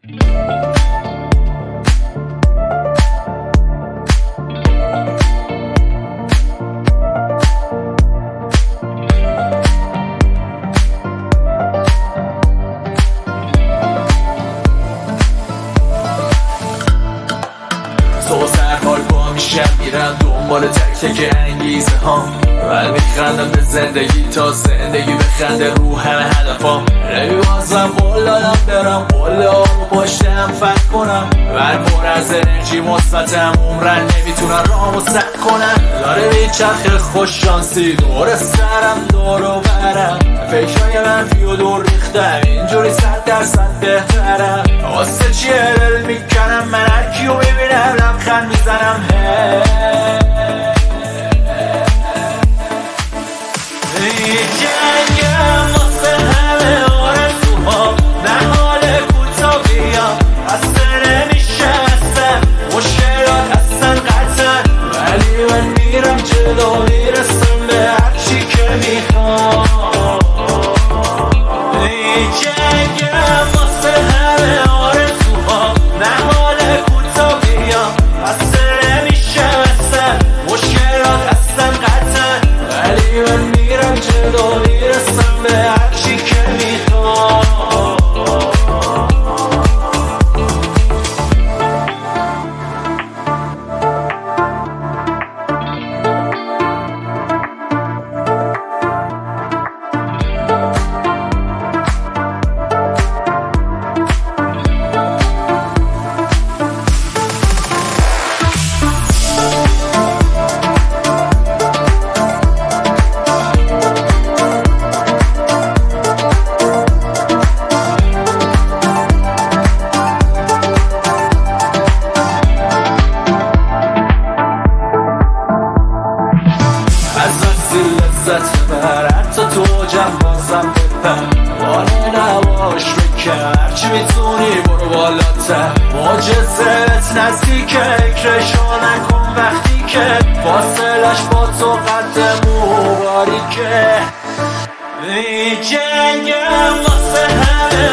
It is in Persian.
تو سرحال با میشم میرم دنبال تک تک انگیزه هام و میخندم به زندگی تا زندگی بخنده رو همه هدفام. نمیوازم قول دادم برم قول ها رو پشتم فت کنم من پر از انرژی مثبتم عمرن نمیتونن رامو سد کنم. داره بیچرخ خوش شانسی دور سرم دور و برم فکرهای منفی و دور ریختم اینجوری 100% بهترم. واسه چیه دل میکنم من هرکیو میبینم لبخند میزنم جنگم واسه همه آرزوها نه حال کوتا بیام اصلا نمیشه اصلا مشکلات اصلا قطعا ولی من میرم جلو میرسم به هرچی که میخوام. جنگم واسه همه آرزوها نه حال کوتا بیام اصلا نمیشه اصلا مشکلات اصلا قطعا ولی من میرم جلو میرسم به هرچی که میخوام. لذت ببر حتی تو جمع بازم بپر وانه نباش بکر هرچی میتونی برو بالاتر معجزت نزدیکه اکرشو نکن وقتی که فاصلش با تو قد مو باریکه. جنگم واسه همه